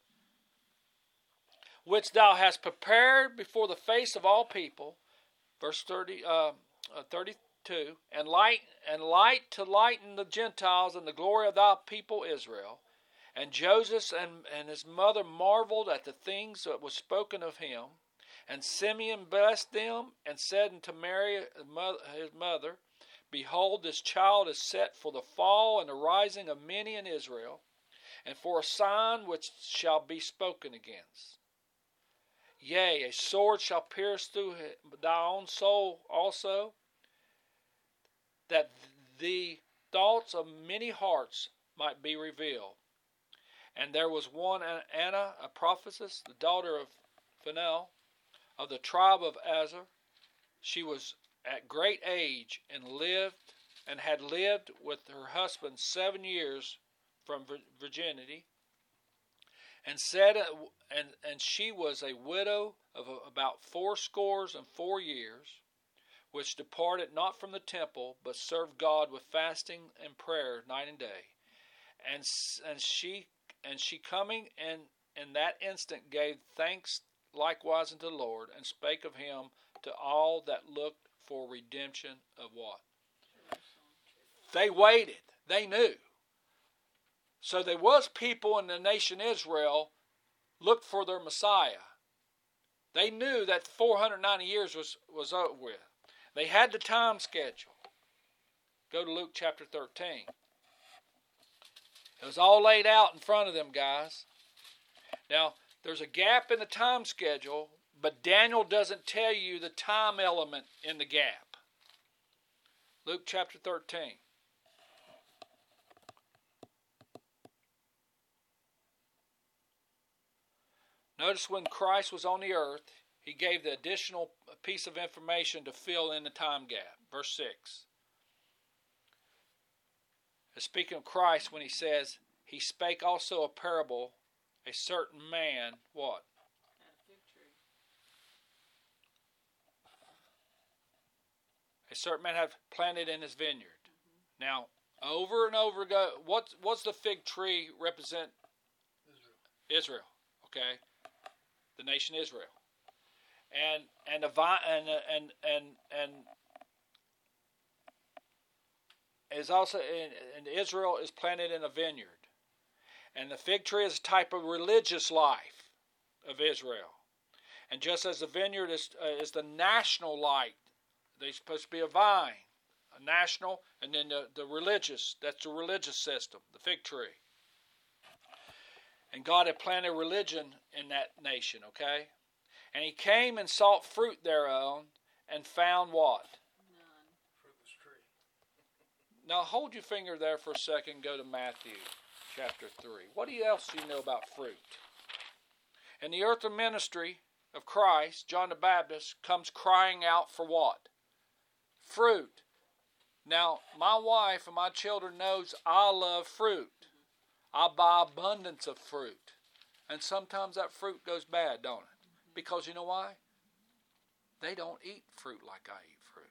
which thou hast prepared before the face of all people. Verse thirty, uh, uh, thirty-two, and light and light to lighten the Gentiles and the glory of thy people Israel. And Joseph and, and his mother marveled at the things that was spoken of him. And Simeon blessed them and said unto Mary his mother, Behold, this child is set for the fall and the rising of many in Israel, and for a sign which shall be spoken against. Yea, a sword shall pierce through thy own soul also, that the thoughts of many hearts might be revealed. And there was one Anna, a prophetess, the daughter of Phanuel, of the tribe of Aser. She was at great age and lived and had lived with her husband seven years from virginity, and said, and and she was a widow of about four scores and four years, which departed not from the temple, but served God with fasting and prayer night and day. And and she and she coming and in that instant gave thanks likewise unto the Lord, and spake of him to all that looked for redemption of what? They waited. They knew. So there was people in the nation Israel looked for their Messiah. They knew that four hundred ninety years was, was over with. They had the time schedule. Go to Luke chapter thirteen. It was all laid out in front of them, guys. Now, there's a gap in the time schedule, but Daniel doesn't tell you the time element in the gap. Luke chapter thirteen. Notice when Christ was on the earth, he gave the additional piece of information to fill in the time gap. Verse six. Speaking of Christ, when he says, he spake also a parable, a certain man, what? At a fig tree. A certain man had planted in his vineyard. Mm-hmm. Now, over and over ago, what, what's the fig tree represent? Israel. Israel, okay? The nation Israel. And and the vine and and and and is also in, and Israel is planted in a vineyard. And the fig tree is a type of religious life of Israel. And just as the vineyard is uh, is the national light, they're supposed to be a vine, a national, and then the, the religious, that's the religious system, the fig tree. And God had planted religion in that nation, okay? And he came and sought fruit thereon, and found what? None. Fruitless tree. Now hold your finger there for a second and go to Matthew chapter three. What else do you know about fruit? In the earthly ministry of Christ, John the Baptist comes crying out for what? Fruit. Now, my wife and my children knows I love fruit. I buy abundance of fruit. And sometimes that fruit goes bad, don't it? Because you know why? They don't eat fruit like I eat fruit.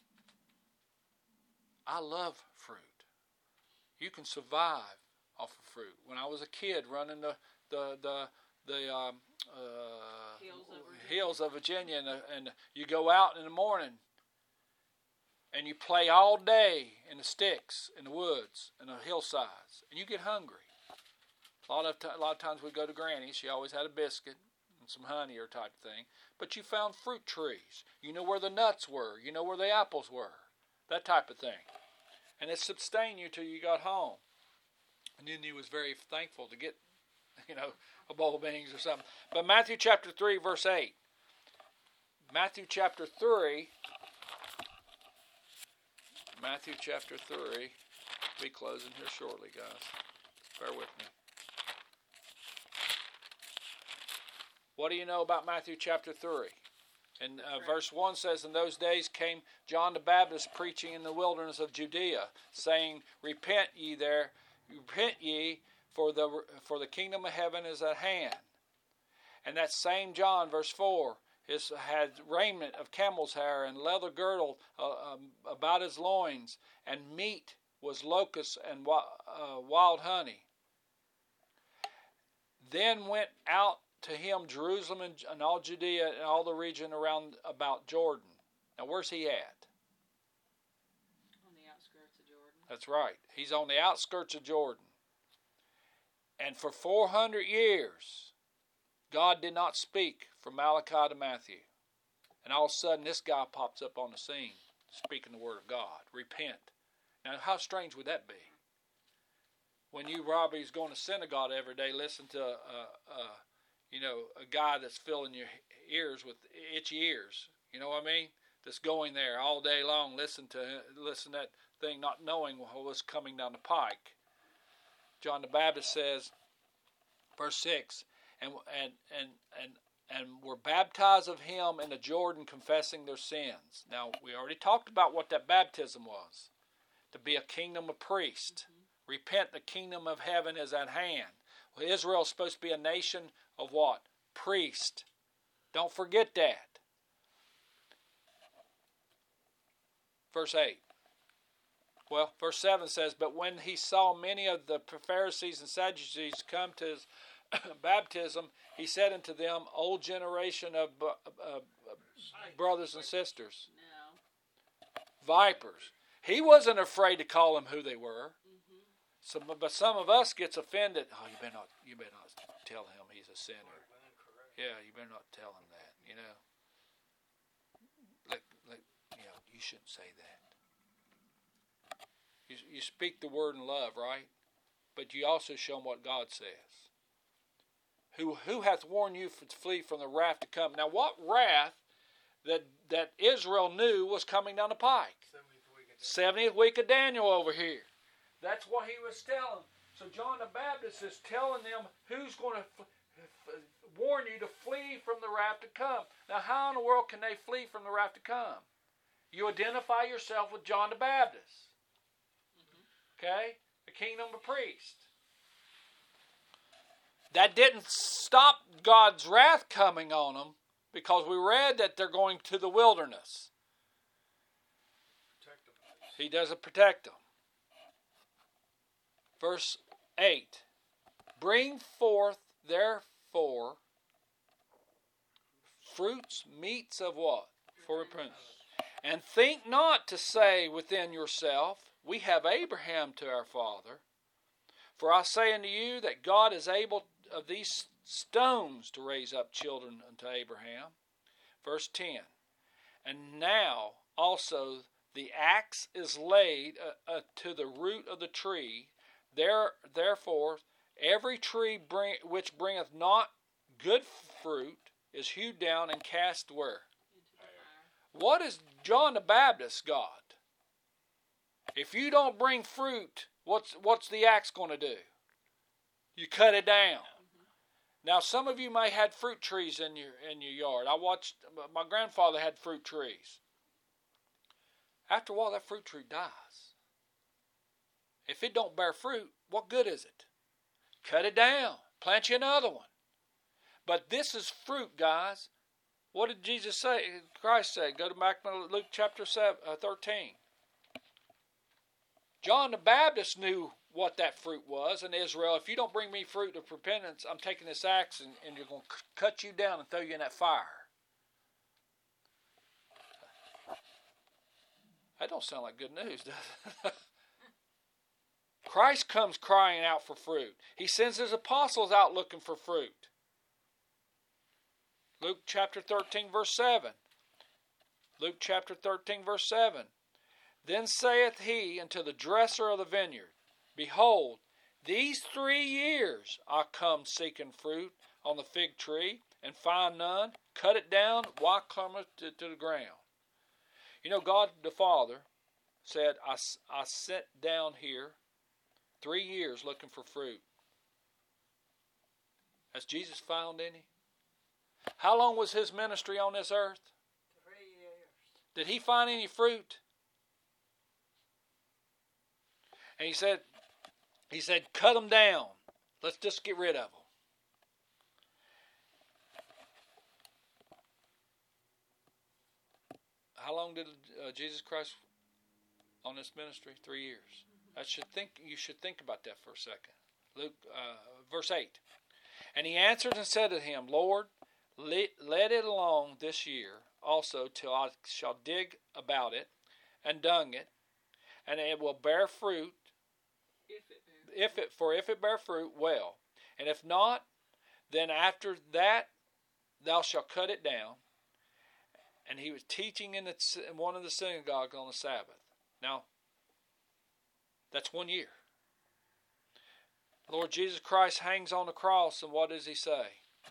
I love fruit. You can survive off of fruit. When I was a kid running the the the the um, uh, Hills of Virginia. hills of Virginia, and, and you go out in the morning and you play all day in the sticks, in the woods, in the hillsides, and you get hungry. A lot of t- a lot of times we go to Granny. She always had a biscuit and some honey or type of thing. But you found fruit trees. You know where the nuts were. You know where the apples were. That type of thing. And it sustained you till you got home. And then you was very thankful to get, you know, a bowl of beans or something. But Matthew chapter three, verse eight. Matthew chapter three. Matthew chapter three. Be closing here shortly, guys. Bear with me. What do you know about Matthew chapter three? And uh, verse one says, in those days came John the Baptist preaching in the wilderness of Judea, saying, Repent ye there, repent ye, for the for the kingdom of heaven is at hand. And that same John, verse four, is, had raiment of camel's hair and leather girdle uh, um, about his loins, and meat was locusts and uh, wild honey. Then went out to him Jerusalem and, and all Judea and all the region around about Jordan. Now where's he at? On the outskirts of Jordan. That's right. He's on the outskirts of Jordan. And for four hundred years, God did not speak from Malachi to Matthew. And all of a sudden, this guy pops up on the scene, speaking the word of God. Repent. Now, how strange would that be? When you, Robbie, is going to synagogue every day, listen to, uh, uh, you know, a guy that's filling your ears with itchy ears. You know what I mean? That's going there all day long, listen to listen to that thing, not knowing what was coming down the pike. John the Baptist says, verse six, and and and and and were baptized of him in the Jordan, confessing their sins. Now, we already talked about what that baptism was. To be a kingdom of priests. Mm-hmm. Repent, the kingdom of heaven is at hand. Well, Israel is supposed to be a nation of what? Priest. Don't forget that. Verse eight. Well, verse seven says, But when he saw many of the Pharisees and Sadducees come to his baptism, he said unto them, O generation of uh, uh, brothers and sisters, No. vipers. He wasn't afraid to call them who they were. Mm-hmm. So, but some of us gets offended. Oh, you better not, you better not tell him he's a sinner. Yeah, you better not tell him that. You know, like, like, you know, you shouldn't say that. You, you speak the word in love, right? But you also show them what God says. Who who hath warned you to flee from the wrath to come? Now, what wrath that that Israel knew was coming down the pike? seventieth week of Daniel over here. That's what he was telling. So John the Baptist is telling them who's going to f- f- warn you to flee from the wrath to come. Now, how in the world can they flee from the wrath to come? You identify yourself with John the Baptist. Mm-hmm. Okay? The kingdom of priests. That didn't stop God's wrath coming on them, because we read that they're going to the wilderness. He doesn't protect them. Verse eight. Bring forth therefore fruits, meats of what? For repentance. And think not to say within yourself, We have Abraham to our father. For I say unto you that God is able of these stones to raise up children unto Abraham. Verse ten. And now also the axe is laid uh, uh, to the root of the tree. There, therefore, every tree bring, which bringeth not good fruit is hewed down and cast where? What is John the Baptist got? If you don't bring fruit, what's what's the axe going to do? You cut it down. Mm-hmm. Now, some of you may have had fruit trees in your in your yard. I watched, my grandfather had fruit trees. After a while, that fruit tree dies. If it don't bear fruit, what good is it? Cut it down. Plant you another one. But this is fruit, guys. What did Jesus say? Christ said. Go to back to Luke chapter seven, uh, thirteen. John the Baptist knew what that fruit was in Israel. If you don't bring me fruit of repentance, I'm taking this axe and, and you're going to cut you down and throw you in that fire. That don't sound like good news, does it? Christ comes crying out for fruit. He sends his apostles out looking for fruit. Luke chapter thirteen, verse seven. Luke chapter thirteen, verse seven. Then saith he unto the dresser of the vineyard, Behold, these three years I come seeking fruit on the fig tree, and find none. Cut it down, why cometh it to the ground? You know, God the Father said, I, I sat down here three years looking for fruit. Has Jesus found any? How long was his ministry on this earth? Three years. Did he find any fruit? And he said, he said, cut them down. Let's just get rid of them. How long did uh, Jesus Christ on this ministry? Three years. I should think you should think about that for a second. Luke, uh, verse eight. And he answered and said to him, Lord, let, let it alone this year also till I shall dig about it and dung it, and it will bear fruit. If it bear. If it for if it bear fruit, well, and if not, then after that thou shalt cut it down. And he was teaching in, the, in one of the synagogues on the Sabbath. Now, that's one year. Lord Jesus Christ hangs on the cross, and what does he say?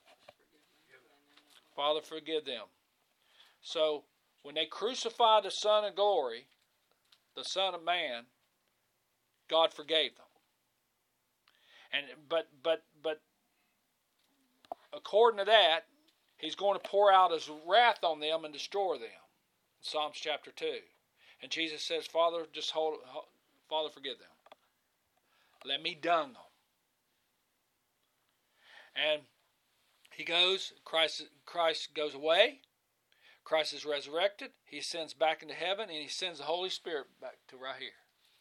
Father, forgive them. So, when they crucified the Son of Glory, the Son of Man, God forgave them. And but but but according to that, he's going to pour out his wrath on them and destroy them. In Psalms chapter two. And Jesus says, Father, just hold, hold Father, forgive them. Let me dung them. And he goes, Christ, Christ goes away. Christ is resurrected. He ascends back into heaven, and he sends the Holy Spirit back to right here.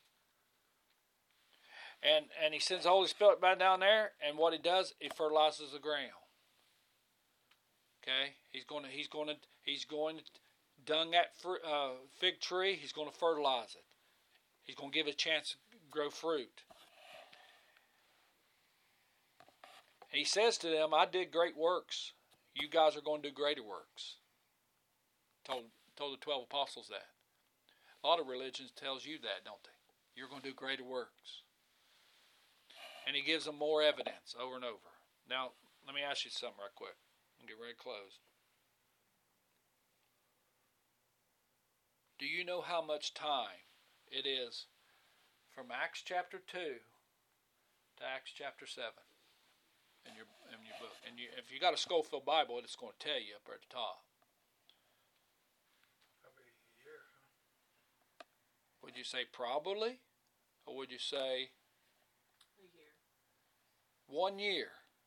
And and he sends the Holy Spirit back down there, and what he does, he fertilizes the ground. Okay, he's going to he's going to he's going to dung that uh, fig tree. He's going to fertilize it. He's going to give it a chance to grow fruit. And he says to them, "I did great works. You guys are going to do greater works." Told told the twelve apostles that. A lot of religions tells you that, don't they? You're going to do greater works. And he gives them more evidence over and over. Now, let me ask you something right quick. And get ready to close. Do you know how much time it is from Acts chapter two to Acts chapter seven in your in your book? And you, if you got a Scofield Bible, it's going to tell you up there at the top. Probably a year, huh? Would you say probably, or would you say A year. one year?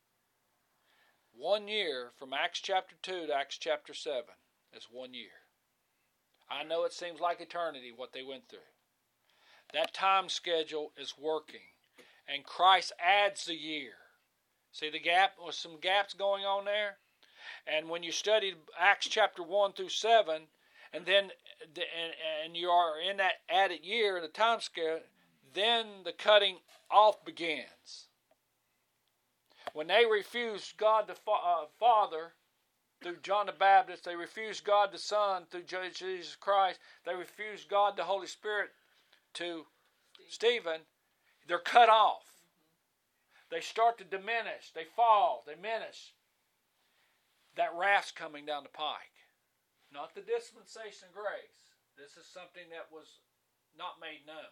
One year from Acts chapter two to Acts chapter seven is one year. I know it seems like eternity what they went through. That time schedule is working. And Christ adds the year. See the gap? With some gaps going on there? And when you studied Acts chapter one through seven, and then and, and you are in that added year, the time scale, then the cutting off begins. When they refused God the uh, Father through John the Baptist, they refused God the Son through Jesus Christ, they refused God the Holy Spirit to Stephen, they're cut off. They start to diminish. They fall. They diminish. That wrath's coming down the pike. Not the dispensation of grace. This is something that was not made known.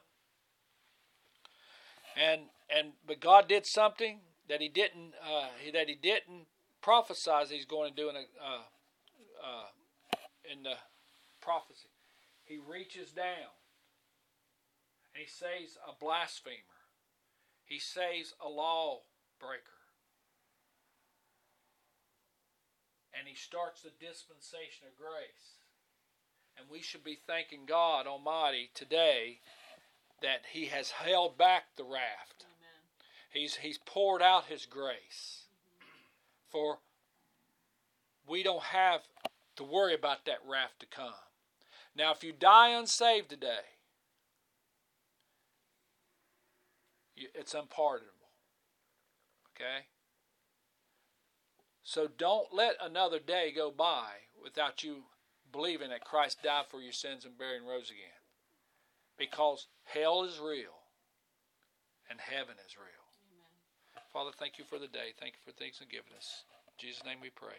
And and but God did something that He didn't uh, that He didn't prophesy He's going to do in a uh, uh, in the prophecy. He reaches down and He saves a blasphemer. He saves a lawbreaker. And He starts the dispensation of grace. And we should be thanking God Almighty today that He has held back the wrath. Amen. He's He's poured out His grace. Mm-hmm. For we don't have to worry about that wrath to come. Now, if you die unsaved today, it's unpardonable. Okay? So don't let another day go by without you believing that Christ died for your sins and buried and rose again. Because hell is real and heaven is real. Amen. Father, thank you for the day. Thank you for things you've given us. In Jesus' name we pray.